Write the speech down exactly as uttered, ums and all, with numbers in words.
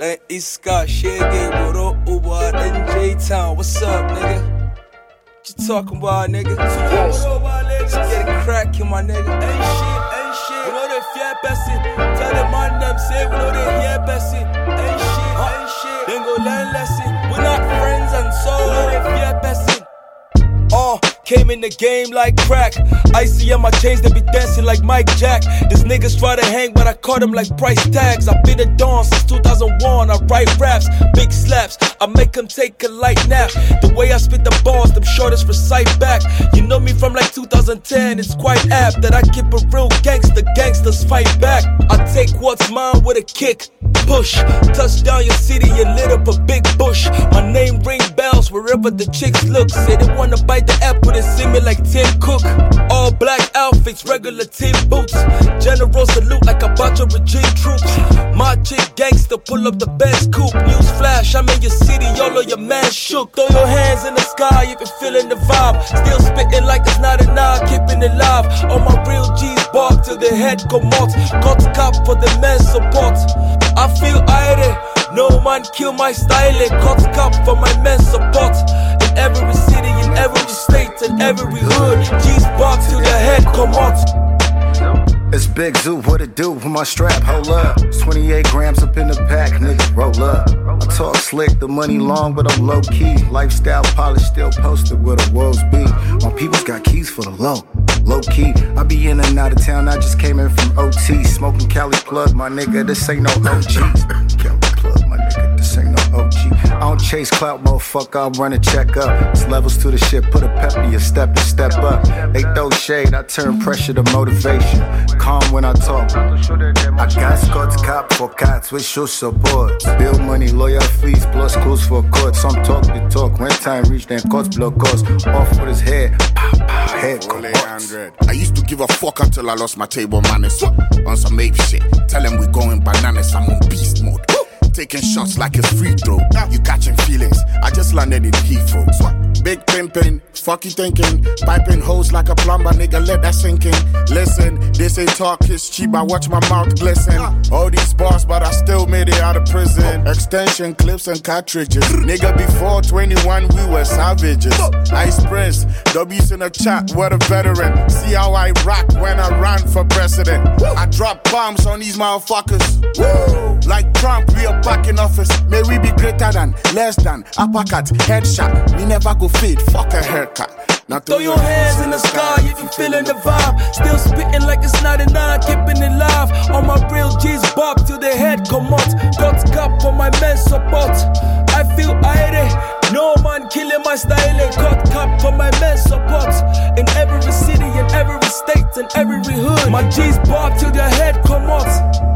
Dan iska shege boro uba dan J-Town. What's up, nigga? What you talking about, nigga? Let's get it crackin', my nigga. Ain't shit, ain't shit. We know they fear bessin'. Tell them man them say we know they hear bessin'. Ain't shit, ain't shit. Then go learn lesson. We're not friends and so we know they fear bessin'. Oh, came in the game like crack. Icy on my chains, they be dancing like Mike Jack. These niggas try to hang, but I caught them like price tags. I've been a dawn since two thousand one. I write raps, big slaps. I make them take a light nap. The way I spit the bars, them shortest recite back. You know me from like two thousand ten. It's quite apt that I keep a real gangster. Gangsters fight back. I take what's mine with a kick. Push, touch down your city and lit up a big bush. My name ring bells wherever the chicks look. Say they wanna bite the apple and see me like Tim Cook. All black outfits, regular team boots. General salute like a bunch of regime troops. My chick gangster, pull up the best coupe. News flash, I'm in your city, all of your man shook. Throw your hands in the sky if you're feeling the vibe. Still spitting like it's not enough, keeping it live. All my real G's bark till their head come out. Cut cop for the men's support. I feel irate, no man kill my style. Cut cop for my men's support. In every city, in every state, in every hood, G's bark till the head come out. It's Big Zoo, what it do with my strap, hold up. It's twenty-eight grams up in the pack, nigga, roll up. I talk slick, the money long, but I'm low key. Lifestyle polish, still posted with a world's beat. My people's got keys for the low, low key. I be in and out of town, I just came in from O T. Smoking Cali plug, my nigga, this ain't no O G. Cali plug, my nigga, this ain't no O G. I don't chase clout, motherfucker, I'll run a check up. It's levels to the shit, put a pep in your step and step up. They throw shade, I turn pressure to motivation. Calm when I talk. I got Scott's cop for cats with show support. Bill money, lawyer fees, plus calls for courts. Some talk the talk. When time reach, then courts block us. Off with his head. Pow, pow, head I used to give a fuck until I lost my table manners. On some ape shit. Tell them we going bananas. I'm on beast mode. Taking shots like it's free throw. You catching feelings. I just landed in Heathrow. Big pimpin', fuck you thinking. Piping hoes like a plumber, nigga, let that sink in. Listen, they say talk is cheap, I watch my mouth glisten. All these bars, but I still made it out of prison. Extension clips and cartridges. Nigga, before twenty-one, we were savages. Ice Prince, W's in a chat, what a veteran. See how I rock when I ran for president. I drop bombs on these motherfuckers. Woo! Like Trump, we are back in office. May we be greater than, less than, uppercut, headshot. We never go fade, fuck a haircut. Now throw your hands in the sky if you feeling the vibe. Still spitting like it's not enough, keeping it live. All my real G's bark till their head come out. Got cup for my men's support. I feel irate, no man killing my style. Got cup for my men's support. In every city, in every state, in every hood, my G's bark till their head come out.